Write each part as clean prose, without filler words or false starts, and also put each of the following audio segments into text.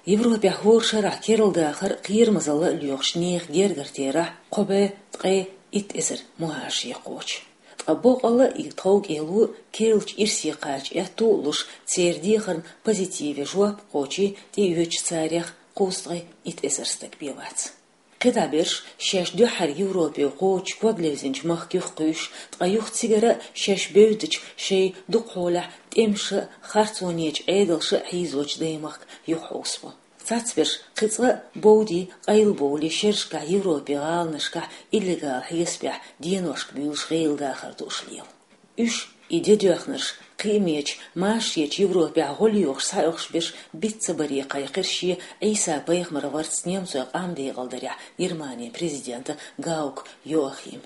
Европа хоршара керылдахыр қиырмызалы люқшнех гергертера қобе тқе ит эзер муаши қоч. Тқабоқалы итхаук элу керылч ирси қач ятулуш цердихырн позитиве жуап қочи тевеч царях қустғай ит эзерстік бевац. Қидаберш шеш дюхар Европе қоч кваглевзинч махкюх қыш тқаюх цигара шеш беудич шей дұқола темші харцонеч эдылшы хизоч деймақ юхуспо. Цацверш қыцға боуди қайл боули шершка Европе ғалнышка иллегал хеспя деношк бюлш ғейлдахар душлел. Үш иде дюхнырш қимеч машеч Европе ғолиош сайош беш битца бари қайқырши Иса Пайғмар варц немцояқ амдей ғалдаря Германия президенті Гаук Йоахим.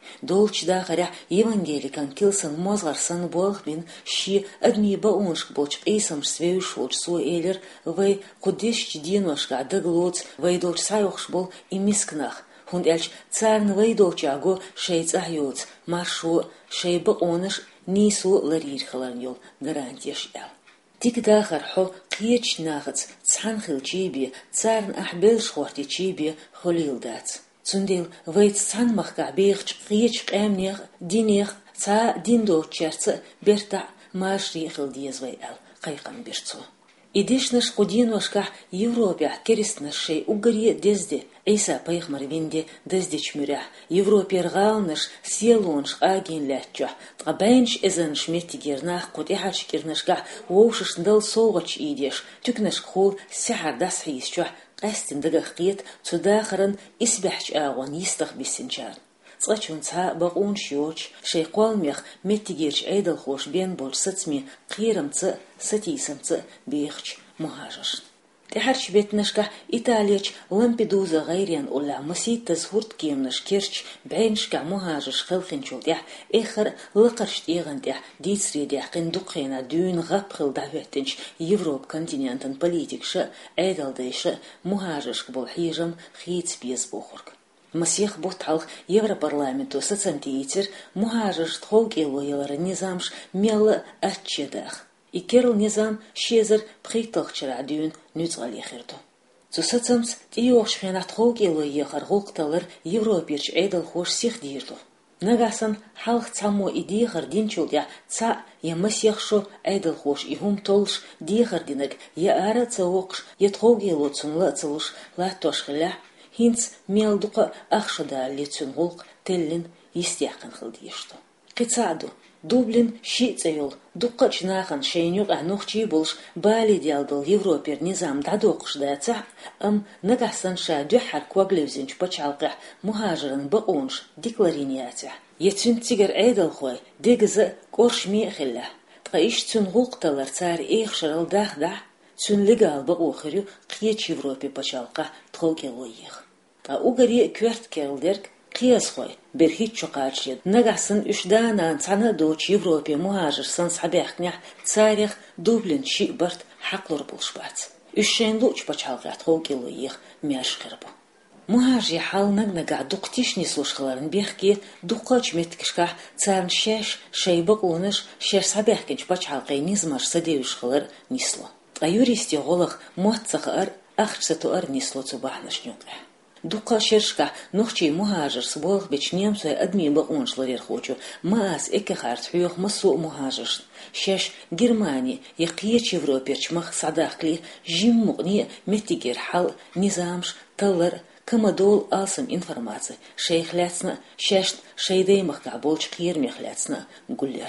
Долчда харя евангеликан килсан мозгарсан болхбин ши адми бауншк болч эйсам свеюшолч су элер вай кудешч диношка даглоц вай долч сайохш бол и мискнах хунд элч царн вай долчаго шейц ахюц маршу шейба оныш нису ларир халан йол гарантияш эл. Тик дахар хо қиеч нағыц цанхил чиби царн ахбел шхорти чиби холилдац. Цундел вейт санмахка бейхч қиеч қэмнех динех ца диндо черца берта машри хилдиезвай эл қайқан берцу. Идешнаш қудиношка Европе керестнашей угари дезде Иса Пайғмар винде дездеч мюря Европе рғалнаш селонш агин ләтча тғабайнш эзанш метигернах қудихач кернашка оушышндал соғач идеш түкнаш қол сяхардас хейсча قاستن دقيقيت تداخرن إسبحش آغوان يستخ بسنجار. صغتشون تا باقون شيوش شي قوال ميخ متجيرش عيدل خوش بين بول ستمي قيرم تا ستيسم تا بيخش مهاجر. تحرش بيتنشكا إيطالياش لامبيدوزا غيريان أولا مسيد تزهورت كيمنش كيرش بعينشكا مهاجرش خلقين شولديح إخر لقرش تيغنديح ديتسري ديح قندوقينا دون غابخل دعوتنش يوروب كونتيننتن بوليتيكش عيدل ديش مهاجرش بول حيجم خيت بيز بوخورك. مسيح بوتحلق Европарламенту сацантиитер مهاجرش تخوك إلو يلر نظامش ميل أتشداخ. إكيرل نظام شيزر بخيطلق شرعدون نوتغالي خيرتو. تساتمس تيوخش خينات خوك إلو يخر غوقتالر يوروبيرش عيدل خوش سيخ ديرتو. نغاسن حلق تامو إديخر دينشول يا تا يمسيخ شو عيدل خوش إهم تولش ديخر دينك يا تاوقش يتخوك إلو تسنلا تلوش لا توشخلا هينس ميلدوق أخشدا اللي تسنغوق تلين يستيقن خلديشتو. قيتساعدو Дублин шицеюл дуккач нахан шейнюк анухчи булш бали диалдал Европер низам дадоқш дайца нагасан ша дюхар кваглевзинч пачалqa мухажирын баунш декларинияца етсүн тигер айдал хой дегиза коршми хилла тгаиш цүн гуқталар цар ихшрал дахда цүн легал баухырю қиеч Европе пачалqa тхогелоих та угари кверт келдерк قياس خوي برهيت شقاتشيد نقصن اشدانا صنا دوش يوروبي مهاجر سن صباحنا تاريخ دوبلن شي برت حقلر بولشبات اشين دوش بچالغات خوكيلويخ مياش قربو مهاجر حال نقنقع دوقتيش نسلوشخلارن بيخكي دوقاش متكشكا تارن شاش شيبقونش شاش صباحكنش بچالغي نزماش سديوشخلار نسلو ايوريستي غولخ موتسخر اخشتو نسلو تباحنش نوقع دوقا شرشكا نوخشي مهاجر سبولخ بيش نيمسو ادمي باقونش لرير خوچو ماس اكي خارت حيوخ مسو مهاجر شاش جرماني يقيش يوروبيرش مخ صداقلي جيم مغني متيجر حل نظامش تلر كما دول آسم انفرماتي شيخ لاتسنا شاشت شيدي مخكا بولش قير ميخ لاتسنا قولير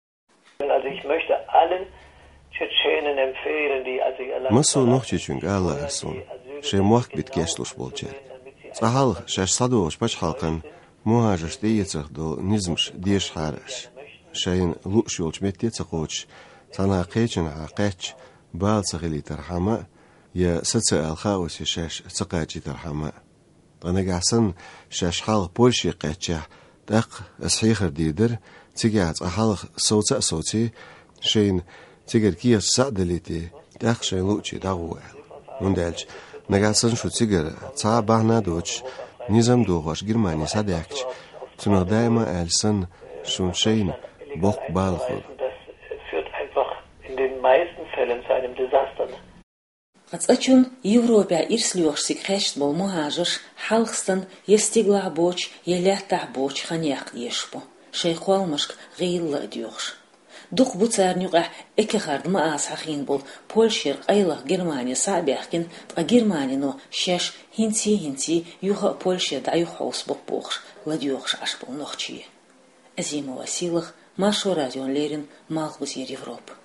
Also ich möchte allen Tschetschenen empfehlen, die also ihr Land مسو نوخشي چونك الله أسون شي موخك بتكيشلوش بولجات صحال شاش صدوش باش حلقن مهاجرش ديتسخ دو نزمش ديش حارش شاين لوشولش متيتسخوش صنا قيچن عقيتش بالسغلي ترحمة يا ستسأل الخاوس شاش تقاجي ترحمة طنق عسن شاش حال بولشي قيتشه دق اسحيخر ديدر تيجات صحال صوتي شاين تيجر كيس سعدليتي دق شاين لوشي داغوال مندالش نگاسن شو تيجر صعبنا دوتش نظام دوغاش جرماني صداقش تنو دائما ألسن شون شين بوق بالخل Das führt einfach in den meisten Fällen zu einem Desaster. Гацачун Европа ирслюшсик хэшт бол мухажир халхстан естигла боч елята боч ханьяк ешпо. Шейхуалмашк гилла дюхш. Дух буцарнюга экехард маас хахин бол Польшер айла Германия сабяхкин а Германино шеш хинти юха Польша да юхаус бокбохш ладюхш ашпол нохчи. Азимова силах Машу Радион Лерин Малхус Европа.